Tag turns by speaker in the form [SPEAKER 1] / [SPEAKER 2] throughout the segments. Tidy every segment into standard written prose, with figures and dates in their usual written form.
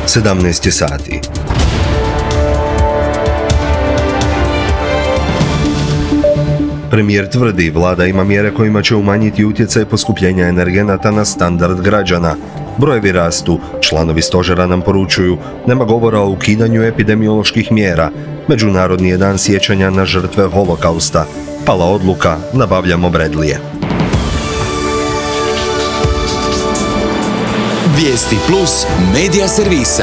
[SPEAKER 1] 17 sati. Premijer tvrdi, vlada ima mjere kojima će umanjiti utjecaj poskupljenja energenata na standard građana. Brojevi rastu, članovi stožera nam poručuju, nema govora o ukidanju epidemioloških mjera. Međunarodni je dan sjećanja na žrtve holokausta. Pala odluka, nabavljamo Bradleyje.
[SPEAKER 2] Vijesti Plus medija servisa.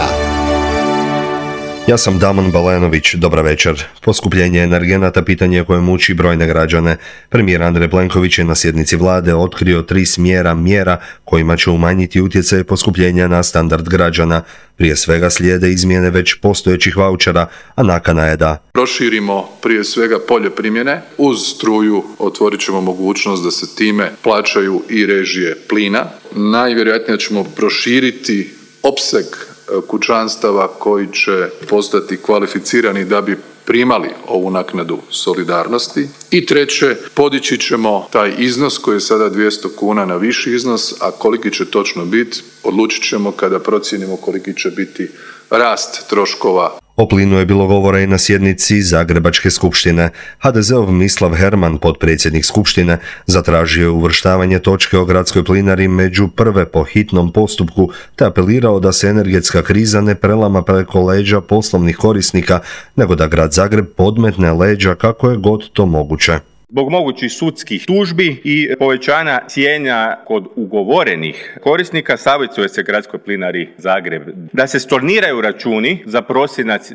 [SPEAKER 1] Ja sam Damon Balenović, dobra večer. Poskupljenje energenata pitanje koje muči brojne građane. Premijer Andrej Plenković je na sjednici vlade otkrio 3 smjera mjera kojima će umanjiti utjecaj poskupljenja na standard građana. Prije svega slijede izmjene već postojećih vaučera, a nakana je da
[SPEAKER 3] proširimo prije svega polje primjene. Uz struju otvorit ćemo mogućnost da se time plaćaju i režije plina. Najvjerojatnije ćemo proširiti opseg kućanstava koji će postati kvalificirani da bi primali ovu naknadu solidarnosti. I treće, podići ćemo taj iznos koji je sada 200 kuna na viši iznos, a koliki će točno biti, odlučit ćemo kada procijenimo koliki će biti rast troškova.
[SPEAKER 1] O plinu je bilo govora i na sjednici Zagrebačke skupštine. HDZ-ov Mislav Herman, potpredsjednik skupštine, zatražio je uvrštavanje točke o gradskoj plinari među prve po hitnom postupku, te apelirao da se energetska kriza ne prelama preko leđa poslovnih korisnika, nego da grad Zagreb podmetne leđa kako je god to moguće.
[SPEAKER 4] Zbog mogućih sudskih tužbi i povećanja cijena kod ugovorenih korisnika savjetuje se Gradskoj plinari Zagreb da se storniraju računi za prosinac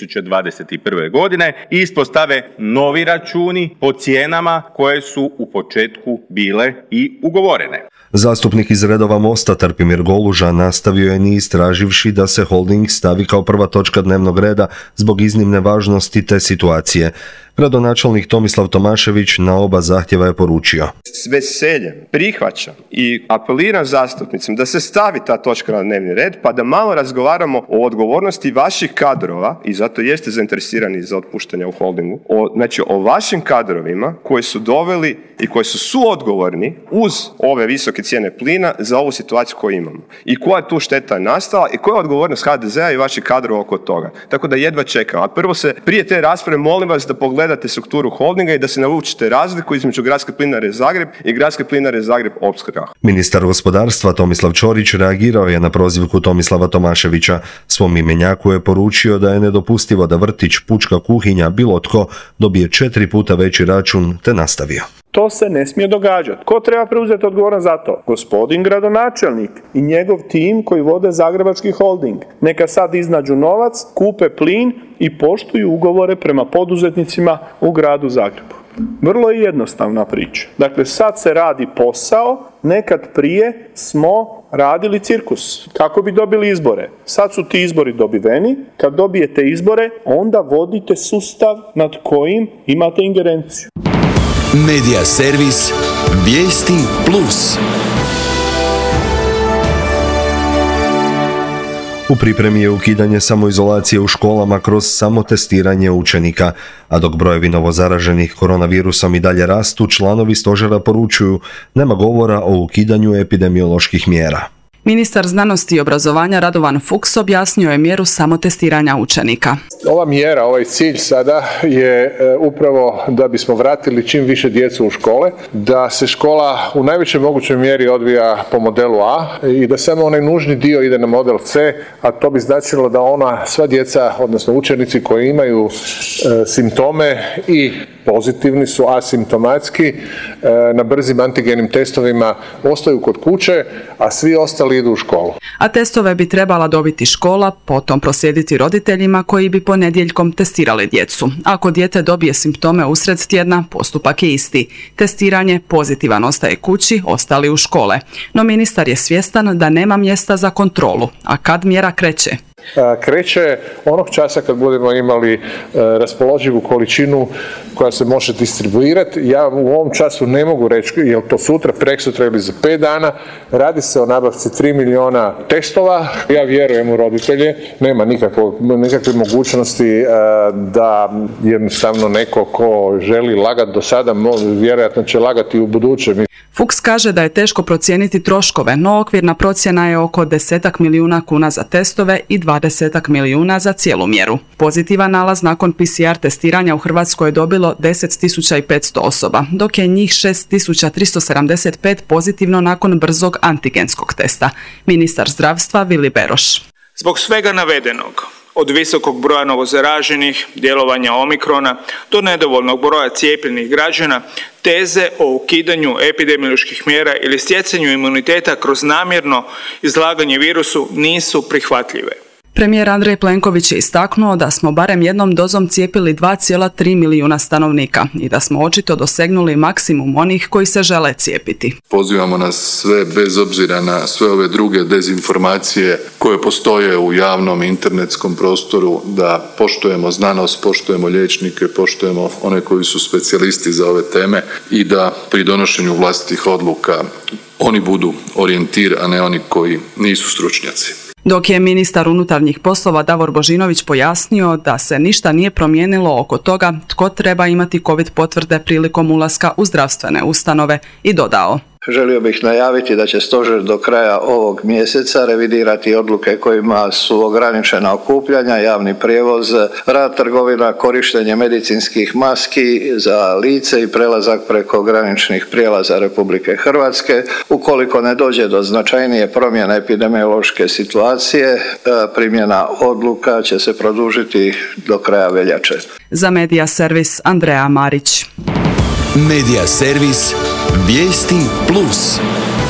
[SPEAKER 4] 2021. godine i ispostave novi računi po cijenama koje su u početku bile i ugovorene.
[SPEAKER 1] Zastupnik iz redova Mosta Trpimir Goluža nastavio je niz traživši da se holding stavi kao prva točka dnevnog reda zbog iznimne važnosti te situacije. Gradonačelnik Tomislav Tomašević na oba zahtjeva je poručio:
[SPEAKER 5] S veseljem prihvaćam i apeliram zastupnicima da se stavi ta točka na dnevni red pa da malo razgovaramo o odgovornosti vaših kadrova, i zato jeste zainteresirani za otpuštanje u holdingu, o vašim kadrovima koji su doveli i koji su suodgovorni uz ove visoke cijene plina za ovu situaciju koju imamo. I koja tu šteta je nastala i koja je odgovornost HDZ-a i vaših kadrova oko toga. Tako da jedva čekam. A prvo prije te rasprave molim vas da pogledate strukturu holdinga i da se naučite razliku između Gradske plinare Zagreb i Gradske plinare Zagreb Opskrba.
[SPEAKER 1] Ministar gospodarstva Tomislav Ćorić reagirao je na prozivku Tomislava Tomaševića. Svom imenjaku je poručio da je nedopustivo da vrtić, pučka kuhinja, bilo tko dobije 4 puta veći račun, te nastavio:
[SPEAKER 6] To se ne smije događati. Ko treba preuzeti odgovornost za to? Gospodin gradonačelnik i njegov tim koji vode Zagrebački holding. Neka sad iznađu novac, kupe plin i poštuju ugovore prema poduzetnicima u gradu Zagrebu. Vrlo je jednostavna priča. Dakle, sad se radi posao, nekad prije smo radili cirkus kako bi dobili izbore. Sad su ti izbori dobiveni. Kad dobijete izbore, onda vodite sustav nad kojim imate ingerenciju.
[SPEAKER 2] Medija servis Vijesti Plus.
[SPEAKER 1] U pripremi je ukidanje samoizolacije u školama kroz samotestiranje učenika, a dok brojevi novozaraženih koronavirusom i dalje rastu, članovi stožera poručuju, nema govora o ukidanju epidemioloških mjera.
[SPEAKER 7] Ministar znanosti i obrazovanja Radovan Fuchs objasnio je mjeru samotestiranja učenika.
[SPEAKER 8] Ova mjera, ovaj cilj sada je upravo da bismo vratili čim više djecu u škole, da se škola u najvećoj mogućoj mjeri odvija po modelu A i da samo onaj nužni dio ide na model C, a to bi značilo da sva djeca, odnosno učenici koji imaju simptome i pozitivni su, asimptomatski, na brzim antigenim testovima ostaju kod kuće, a svi ostali idu u školu.
[SPEAKER 7] A testove bi trebala dobiti škola, potom proslijediti roditeljima koji bi ponedjeljkom testirali djecu. Ako dijete dobije simptome usred tjedna, postupak je isti. Testiranje, pozitivan ostaje kući, ostali u škole. No ministar je svjestan da nema mjesta za kontrolu. A kad mjera kreće?
[SPEAKER 8] Kreće onog časa kad budemo imali raspoloživu količinu koja se može distribuirati. Ja u ovom času ne mogu reći je li to sutra, preksutra ili za 5 dana. Radi se o nabavci 3 milijuna testova. Ja vjerujem u roditelje. Nema nikakve mogućnosti da jednostavno neko ko želi lagati do sada, vjerojatno će lagati u buduće.
[SPEAKER 7] Fuchs kaže da je teško procijeniti troškove, no okvirna procjena je oko 10 milijuna kuna za testove i 20 milijuna za cijelu mjeru. Pozitivan nalaz nakon PCR testiranja u Hrvatskoj je dobilo 10.500 osoba, dok je njih 6.375 pozitivno nakon brzog antigenskog testa. Ministar zdravstva Vili Beroš.
[SPEAKER 9] Zbog svega navedenog, od visokog broja novozaraženih, djelovanja omikrona do nedovoljnog broja cijepljenih građana, teze o ukidanju epidemioloških mjera ili stjecanju imuniteta kroz namjerno izlaganje virusu nisu prihvatljive.
[SPEAKER 7] Premijer Andrej Plenković je istaknuo da smo barem jednom dozom cijepili 2,3 milijuna stanovnika i da smo očito dosegnuli maksimum onih koji se žele cijepiti.
[SPEAKER 3] Pozivamo nas sve, bez obzira na sve ove druge dezinformacije koje postoje u javnom internetskom prostoru, da poštujemo znanost, poštujemo liječnike, poštujemo one koji su specijalisti za ove teme i da pri donošenju vlastitih odluka oni budu orijentir, a ne oni koji nisu stručnjaci.
[SPEAKER 7] Dok je ministar unutarnjih poslova Davor Božinović pojasnio da se ništa nije promijenilo oko toga tko treba imati COVID potvrde prilikom ulaska u zdravstvene ustanove i dodao.
[SPEAKER 10] Želio bih najaviti da će stožer do kraja ovog mjeseca revidirati odluke kojima su ograničena okupljanja, javni prijevoz, rad trgovina, korištenje medicinskih maski za lice i prelazak preko graničnih prijelaza Republike Hrvatske. Ukoliko ne dođe do značajnije promjene epidemiološke situacije, primjena odluka će se produžiti do kraja veljače.
[SPEAKER 7] Za Medija servis Andreja Marić.
[SPEAKER 2] Medija servis Vijesti Plus.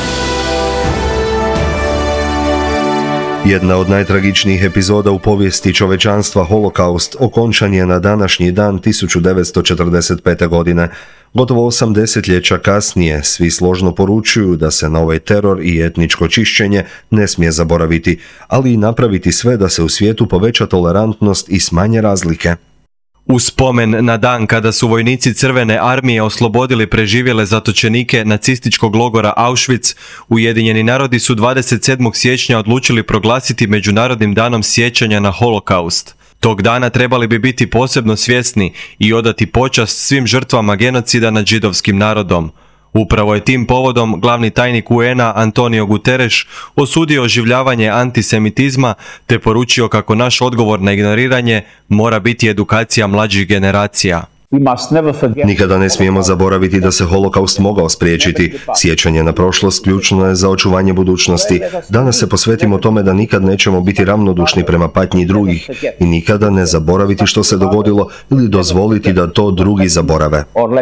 [SPEAKER 1] Jedna od najtragičnijih epizoda u povijesti čovečanstva, Holokaust, okončan je na današnji dan 1945. godine. Gotovo 8 desetljeća kasnije svi složno poručuju da se na ovaj teror i etničko čišćenje ne smije zaboraviti, ali i napraviti sve da se u svijetu poveća tolerantnost i smanje razlike.
[SPEAKER 11] U spomen na dan kada su vojnici Crvene armije oslobodili preživjele zatočenike nacističkog logora Auschwitz, Ujedinjeni narodi su 27. siječnja odlučili proglasiti Međunarodnim danom sjećanja na Holokaust. Tog dana trebali bi biti posebno svjesni i odati počast svim žrtvama genocida nad židovskim narodom. Upravo je tim povodom glavni tajnik UN-a Antonio Guterres osudio oživljavanje antisemitizma te poručio kako naš odgovor na ignoriranje mora biti edukacija mlađih generacija.
[SPEAKER 1] Nikada ne smijemo zaboraviti da se Holokaust mogao spriječiti. Sjećanje na prošlost ključno je za očuvanje budućnosti. Danas se posvetimo tome da nikad nećemo biti ravnodušni prema patnji drugih i nikada ne zaboraviti što se dogodilo ili dozvoliti da to drugi zaborave.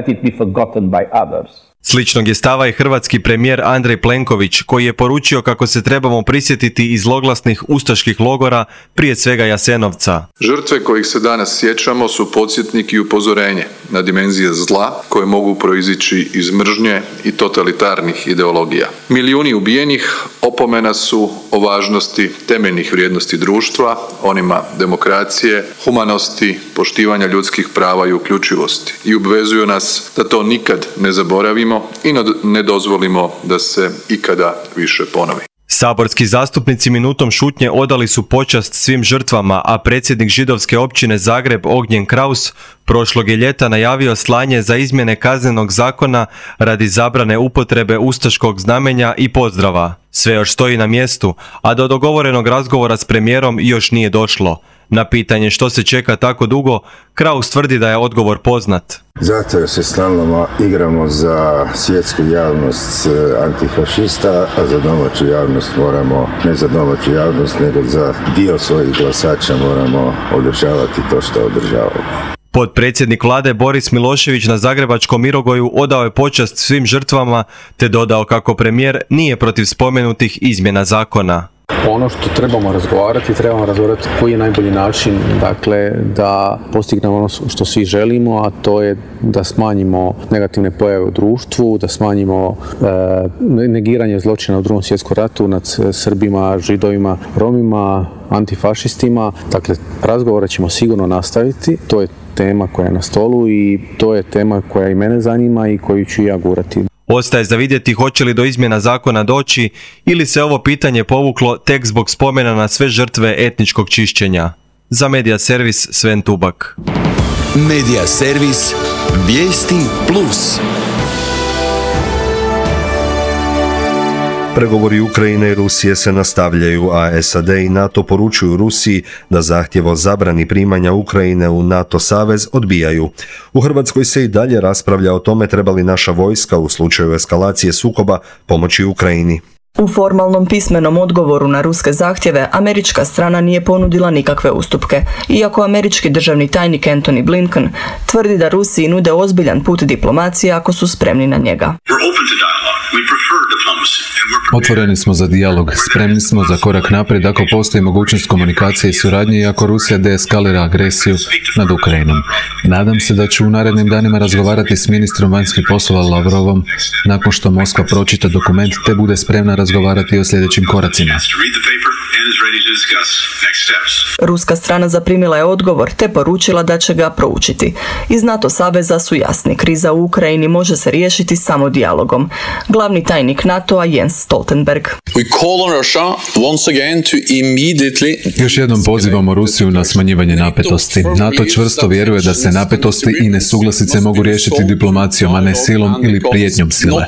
[SPEAKER 11] Sličnog je stava i hrvatski premijer Andrej Plenković, koji je poručio kako se trebamo prisjetiti i zloglasnih ustaških logora, prije svega Jasenovca.
[SPEAKER 3] Žrtve kojih se danas sjećamo su podsjetnik i upozorenje na dimenzije zla koje mogu proizići iz mržnje i totalitarnih ideologija. Milijuni ubijenih opomena su o važnosti temeljnih vrijednosti društva, onima demokracije, humanosti, poštivanja ljudskih prava i uključivosti i obvezuju nas da to nikad ne zaboravimo i ne dozvolimo da se ikada više ponovi.
[SPEAKER 11] Saborski zastupnici minutom šutnje odali su počast svim žrtvama, a predsjednik židovske općine Zagreb Ognjen Kraus prošlog je ljeta najavio slanje za izmjene kaznenog zakona radi zabrane upotrebe ustaškog znamenja i pozdrava. Sve još stoji na mjestu, a do dogovorenog razgovora s premijerom još nije došlo. Na pitanje što se čeka tako dugo, Kraus tvrdi da je odgovor poznat.
[SPEAKER 12] Zato jer se stalno igramo za svjetsku javnost antifašista, a za domaću javnost moramo, ne za domaću javnost, nego za dio svojih glasača moramo održavati to što održavamo.
[SPEAKER 11] Potpredsjednik vlade Boris Milošević na zagrebačkom Mirogoju odao je počast svim žrtvama te dodao kako premijer nije protiv spomenutih izmjena zakona.
[SPEAKER 13] Ono što trebamo razgovarati koji je najbolji način, dakle, da postignemo ono što svi želimo, a to je da smanjimo negativne pojave u društvu, da smanjimo negiranje zločina u Drugom svjetskom ratu nad Srbima, Židovima, Romima, antifašistima. Dakle, razgovore ćemo sigurno nastaviti, to je tema koja je na stolu i to je tema koja i mene zanima i koju ću ja gurati.
[SPEAKER 11] Ostaje za vidjeti hoće li do izmjena zakona doći ili se ovo pitanje povuklo tek zbog spomena na sve žrtve etničkog čišćenja. Za Medija servis Sven Tubak.
[SPEAKER 2] Medija servis Vijesti Plus.
[SPEAKER 1] Pregovori Ukrajine i Rusije se nastavljaju, a SAD i NATO poručuju Rusiji da zahtjev o zabrani primanja Ukrajine u NATO savez odbijaju. U Hrvatskoj se i dalje raspravlja o tome treba li naša vojska u slučaju eskalacije sukoba pomoći Ukrajini.
[SPEAKER 14] U formalnom pismenom odgovoru na ruske zahtjeve američka strana nije ponudila nikakve ustupke, iako američki državni tajnik Antony Blinken tvrdi da Rusiji nude ozbiljan put diplomacije ako su spremni na njega.
[SPEAKER 15] Otvoreni smo za dijalog, spremni smo za korak naprijed ako postoji mogućnost komunikacije i suradnje i ako Rusija deeskalira agresiju nad Ukrajinom. Nadam se da ću u narednim danima razgovarati s ministrom vanjskih poslova Lavrovom nakon što Moskva pročita dokument te bude spremna razgovarati o sljedećim koracima.
[SPEAKER 14] Ruska strana zaprimila je odgovor te poručila da će ga proučiti. Iz NATO saveza su jasni, kriza u Ukrajini može se riješiti samo dijalogom. Glavni tajnik NATO-a Jens Stoltenberg.
[SPEAKER 15] Još jednom pozivamo Rusiju na smanjivanje napetosti. NATO čvrsto vjeruje da se napetosti i nesuglasice mogu riješiti diplomacijom, a ne silom ili prijetnjom sile.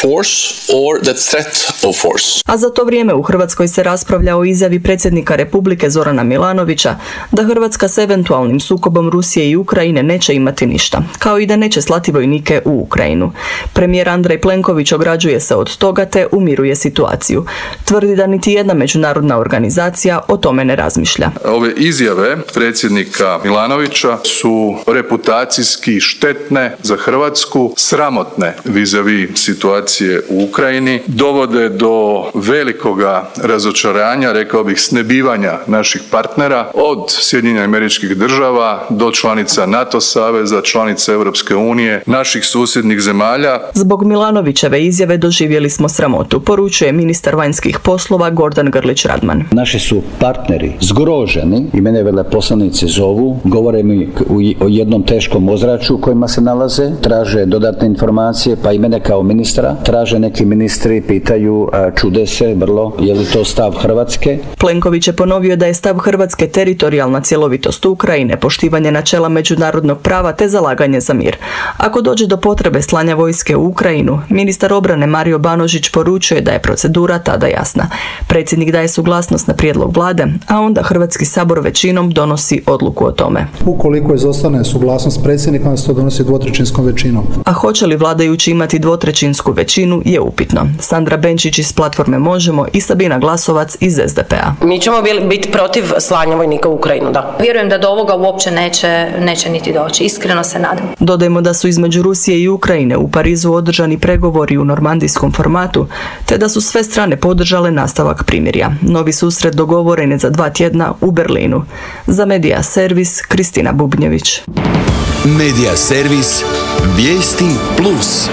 [SPEAKER 14] A za to vrijeme u Hrvatskoj se raspravlja o izjavi predsjednika Republike Zorana Milanovića da Hrvatska s eventualnim sukobom Rusije i Ukrajine neće imati ništa, kao i da neće slati vojnike u Ukrajinu. Premijer Andrej Plenković ograđuje se od toga te umiruje situaciju. Tvrdi da niti jedna međunarodna organizacija o tome ne razmišlja.
[SPEAKER 3] Ove izjave predsjednika Milanovića su reputacijski štetne za Hrvatsku, sramotne vis-a-vis situacije u Ukrajini, dovode do velikoga razočaranja, rekao bih snebivanja naših partnera od Sjedinjenih Američkih Država do članica NATO saveza, članica Europske unije, naših susjednih zemalja.
[SPEAKER 14] Zbog Milanovićeve izjave doživjeli smo sramotu, poručuje ministar vanjskih poslova Gordan Grlić Radman.
[SPEAKER 16] Naši su partneri zgroženi i mene veleposlanici zovu, govore mi o jednom teškom ozračju u kojima se nalaze, traže dodatne informacije, pa i mene kao ministra, traže neki ministri, pitaju, čude se vrlo, je li to stav Hrvatske?
[SPEAKER 14] Plenković je ponovio da je stav Hrvatske teritorijalna cjelovitost Ukrajine, poštivanje načela međunarodnog prava te zalaganje za mir. Ako dođe do potrebe slanja vojske u Ukrajinu, ministar obrane Mario Banožić poručuje da je procedura tada jasna. Predsjednik daje suglasnost na prijedlog vlade, a onda Hrvatski sabor većinom donosi odluku o tome.
[SPEAKER 17] Ukoliko izostane suglasnost predsjednika, onda se to donosi dvotrećinskom većinom.
[SPEAKER 14] A hoće li vladajući imati dvotrećinsku većinu je upitno. Sandra Benčić iz platforme Možemo i Sabina Glasovac iz SDP-a.
[SPEAKER 18] Mi ćemo biti protiv slanja vojnika u Ukrajinu, da. Vjerujem da do ovoga uopće neće niti doći. Iskreno se nadam.
[SPEAKER 14] Dodajmo da su između Rusije i Ukrajine u Parizu održani pregovori u normandijskom formatu, te da su sve strane podržale nastavak primirja. Novi susret dogovoren je za 2 tjedna u Berlinu. Za Medija Servis, Kristina Bubnjević.
[SPEAKER 2] Medija Servis, vijesti plus.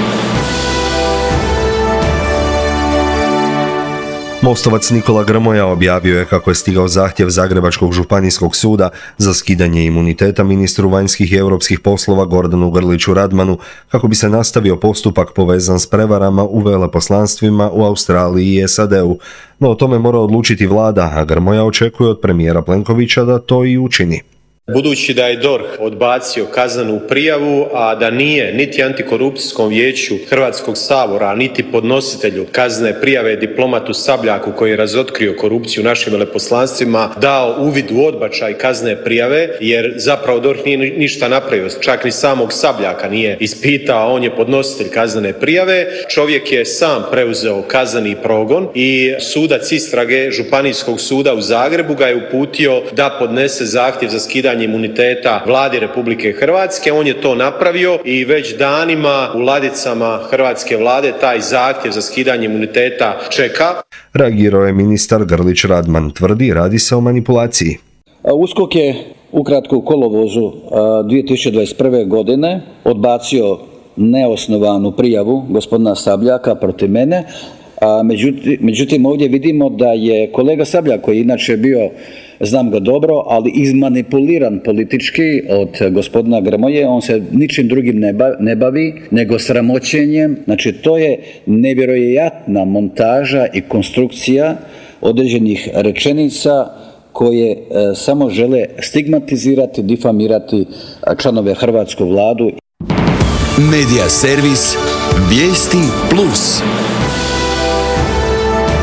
[SPEAKER 1] Mostovac Nikola Grmoja objavio je kako je stigao zahtjev Zagrebačkog županijskog suda za skidanje imuniteta ministru vanjskih i europskih poslova Gordanu Grliću Radmanu kako bi se nastavio postupak povezan s prevarama u veleposlanstvima u Australiji i SAD-u. No o tome mora odlučiti vlada, a Grmoja očekuje od premijera Plenkovića da to i učini.
[SPEAKER 19] Budući da je DORH odbacio kaznenu prijavu, a da nije niti Antikorupcijskom vijeću Hrvatskog sabora, niti podnositelju kaznene prijave diplomatu Sabljaku koji je razotkrio korupciju u našim veleposlanstvima dao uvid u odbačaj kaznene prijave, jer zapravo DORH nije ništa napravio, čak ni samog Sabljaka nije ispitao, on je podnositelj kaznene prijave. Čovjek je sam preuzeo kazneni progon i sudac istrage Županijskog suda u Zagrebu ga je uputio da podnese zahtjev za skidanje imuniteta vladi Republike Hrvatske. On je to napravio i već danima u ladicama hrvatske vlade taj zahtjev za skidanje imuniteta čeka.
[SPEAKER 1] Reagirao je ministar Grlić Radman, tvrdi radi se o manipulaciji.
[SPEAKER 16] USKOK je ukratko u kolovozu 2021. godine odbacio neosnovanu prijavu gospodina Sabljaka protiv mene. Međutim, ovdje vidimo da je kolega Sabljak, koji inače bio, znam ga dobro, ali izmanipuliran politički od gospodina Grmoje, on se ničim drugim ne bavi, nego sramoćenjem. Znači, to je nevjerojatna montaža i konstrukcija određenih rečenica koje samo žele stigmatizirati, difamirati članove hrvatsku vladu.
[SPEAKER 2] Medija Servis, vijesti plus.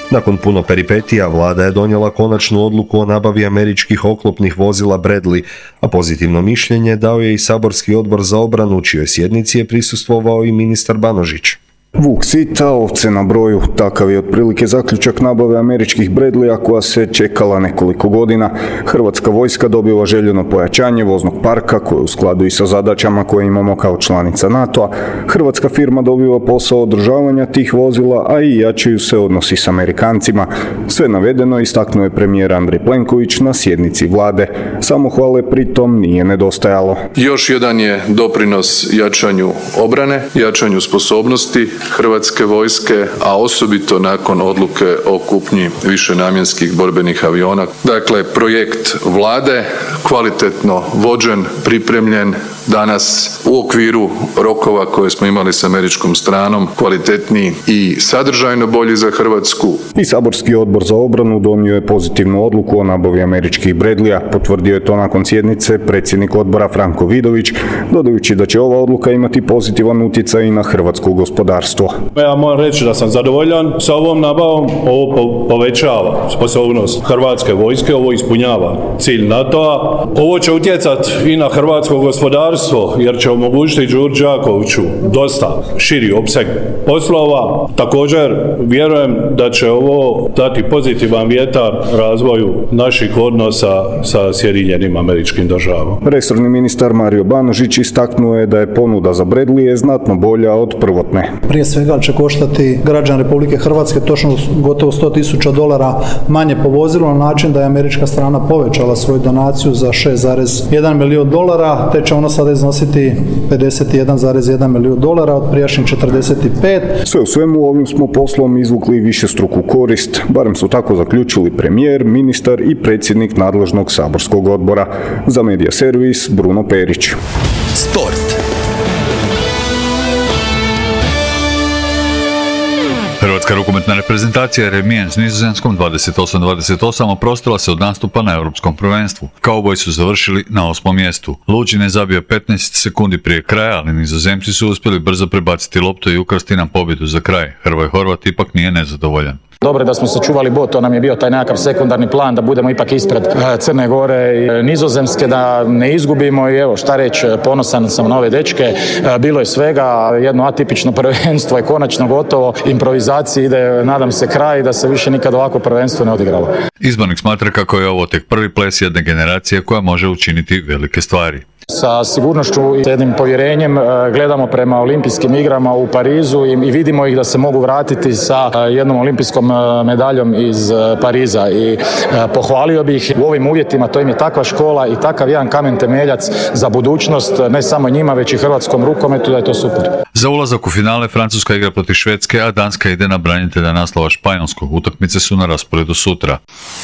[SPEAKER 1] Nakon puno peripetija, vlada je donijela konačnu odluku o nabavi američkih oklopnih vozila Bradley, a pozitivno mišljenje dao je i saborski odbor za obranu, čijoj sjednici je prisustvovao i ministar Banožić.
[SPEAKER 20] Vuk sita, ovce na broju, takav je otprilike zaključak nabave američkih Bradleya koja se čekala nekoliko godina. Hrvatska vojska dobiva željeno pojačanje voznog parka koje u skladu i sa zadaćama koje imamo kao članica NATO-a. Hrvatska firma dobiva posao održavanja tih vozila, a i jačaju se odnosi s Amerikancima. Sve navedeno istaknuo je premijer Andrej Plenković na sjednici vlade. Samohvale pritom nije nedostajalo.
[SPEAKER 3] Još jedan je doprinos jačanju obrane, jačanju sposobnosti Hrvatske vojske, a osobito nakon odluke o kupnji višenamjenskih borbenih aviona. Dakle, projekt vlade, kvalitetno vođen, pripremljen, danas u okviru rokova koje smo imali s američkom stranom, kvalitetniji i sadržajno bolji za Hrvatsku.
[SPEAKER 20] I saborski odbor za obranu donio je pozitivnu odluku o nabavi američkih Bradleya. Potvrdio je to nakon sjednice predsjednik odbora Franko Vidović, dodajući da će ova odluka imati pozitivan utjecaj i na hrvatsko gospodarstvo.
[SPEAKER 6] Ja moram reći da sam zadovoljan sa ovom nabavom. Ovo povećava sposobnost Hrvatske vojske, ovo ispunjava cilj NATO-a. Ovo će utjecati i na hrvatsko gospodarstvo, jer će omogućiti Đuri Đakoviću dosta širi opseg poslova. Također vjerujem da će ovo dati pozitivan vjetar razvoju naših odnosa sa Sjedinjenim Američkim Državama.
[SPEAKER 20] Resorni ministar Mario Banožić istaknuo je da je ponuda za Bradley znatno bolja od prvotne.
[SPEAKER 17] Prije svega će koštati građan Republike Hrvatske točno gotovo $100,000 manje po vozilu, na način da je američka strana povećala svoju donaciju za $6,1 milijun, te će ono sada iznositi $51,1 milijun od prijašnjih 45.
[SPEAKER 20] Sve u svemu ovim smo poslom izvukli višestruku korist, barem su tako zaključili premijer, ministar i predsjednik nadležnog saborskog odbora. Za Medija servis Bruno Perić.
[SPEAKER 2] Sport.
[SPEAKER 21] Hrvatska rukometna reprezentacija je remijem s Nizozemskom 28-28 oprostila se od nastupa na Europskom prvenstvu. Kauboji su završili na 8. mjestu. Lučin je zabio 15 sekundi prije kraja, ali Nizozemci su uspjeli brzo prebaciti loptu i ukrasti nam pobjedu za kraj. Hrvoj Horvat ipak nije nezadovoljan.
[SPEAKER 22] Dobro je da smo sačuvali bod, to nam je bio taj nekakav sekundarni plan da budemo ipak ispred Crne Gore i Nizozemske, da ne izgubimo i evo šta reći, ponosan sam na ove dečke, bilo je svega, jedno atipično prvenstvo je konačno gotovo, improvizaciji ide, nadam se, kraj, da se više nikad ovako prvenstvo ne odigralo.
[SPEAKER 21] Izbornik smatra kako je ovo tek prvi ples jedne generacije koja može učiniti velike stvari.
[SPEAKER 22] Sa sigurnošću i jednim povjerenjem gledamo prema olimpijskim igrama u Parizu i vidimo ih da se mogu vratiti sa jednom olimpijskom medaljom iz Pariza i pohvalio bih u ovim uvjetima, to im je takva škola i takav jedan kamen temeljac za budućnost, ne samo njima već i hrvatskom rukometu, da je to super.
[SPEAKER 21] Za ulazak u finale Francuska igra protiv Švedske, a Danska ide na branitelja naslova Španjolskog. Utakmice su na rasporedu sutra.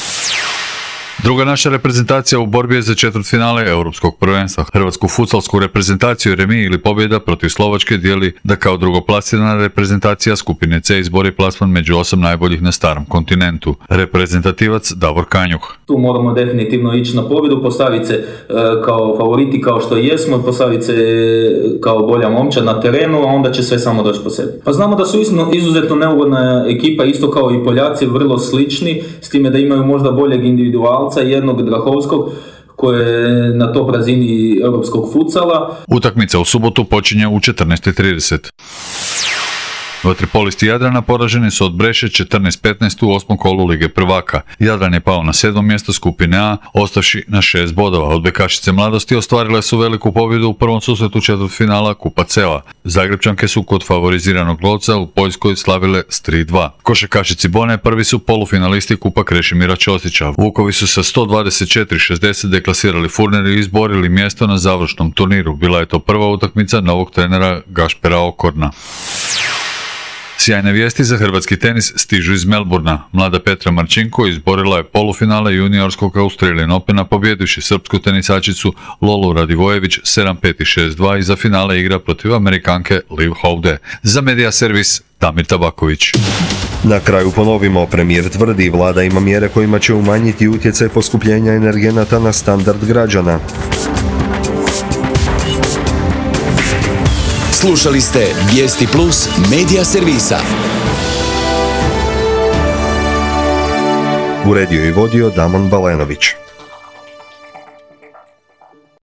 [SPEAKER 21] Druga naša reprezentacija u borbi je za četvrtfinale Europskog prvenstva. Hrvatsku futsalsku reprezentaciju remi ili pobjeda protiv Slovačke dijeli da kao drugoplasirana reprezentacija skupine C izbori plasman među 8 najboljih na starom kontinentu. Reprezentativac Davor Kanjuh.
[SPEAKER 23] Tu moramo definitivno ići na pobjedu, postaviti se kao favoriti kao što jesmo, postaviti se kao bolja momčad na terenu, a onda će sve samo doći po sebi. Pa znamo da su izuzetno neugodna ekipa, isto kao i Poljaci, vrlo slični, s time da imaju možda boljeg individualca, jednog Drahovskog koji je na top razini europskog futsala.
[SPEAKER 21] Utakmica u subotu počinje u 14:30. Vaterpolisti Jadrana poraženi su od Breše 14-15 u 8. kolu Lige prvaka. Jadran je pao na 7. mjesto skupine A, ostavši na 6 bodova. Odbojkašice Mladosti ostvarile su veliku pobjedu u prvom susretu četvrtfinala Kupa CEA. Zagrebčanke su kod favoriziranog lovca u Poljskoj slavile s 3-2. Košarkašici Bone prvi su polufinalisti Kupa Krešimira Ćosića. Vukovi su sa 124-60 deklasirali Furner i izborili mjesto na završnom turniru. Bila je to prva utakmica novog trenera Gašpera Okorna. Sjajne vijesti za hrvatski tenis stižu iz Melburna. Mlada Petra Marčinko izborila je polufinale juniorskog Australian Opena pobjedivši srpsku tenisačicu Lolu Radivojević 7-5 i 6-2 i za finale igra protiv Amerikanke Liv Houde. Za Medija servis Damir Tabaković.
[SPEAKER 1] Na kraju ponovimo, premijer tvrdi vlada ima mjere kojima će umanjiti utjecaj poskupljenja energenata na standard građana.
[SPEAKER 2] Slušali ste Vijesti Plus Medija servisa.
[SPEAKER 1] Uredio i vodio Damon Balenović.